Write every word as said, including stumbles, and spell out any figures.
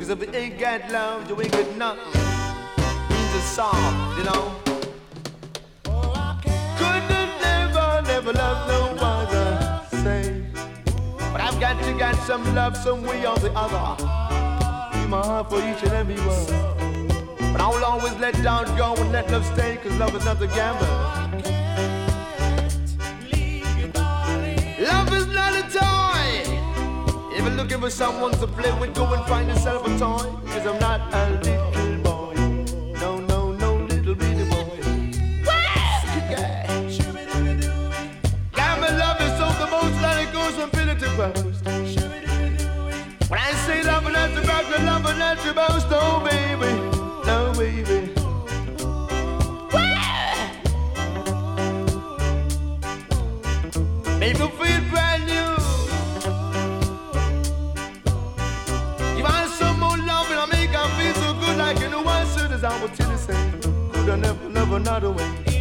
Cause if it ain't got love, you ain't got nothing. Means it's soft, you know. Couldn't never, never love no other, say. But I've got to get some love some way or the other. Keep my heart for each and every one. But I'll always let down go and let love stay, cause love is not a gamble. Love is not a toy. If you're looking for someone to play with, go and find yourself a toy. Cause I'm not a little boy. No, no, no little bitty boy. Yeah. Got my love is so the most that it goes from pillar to post. When I say love and not to back, the love and not to boast, oh baby, no baby. Make me feel brand new. You want some more love and I make her feel so good like you know what soon as I will tell you say, could I never love another way.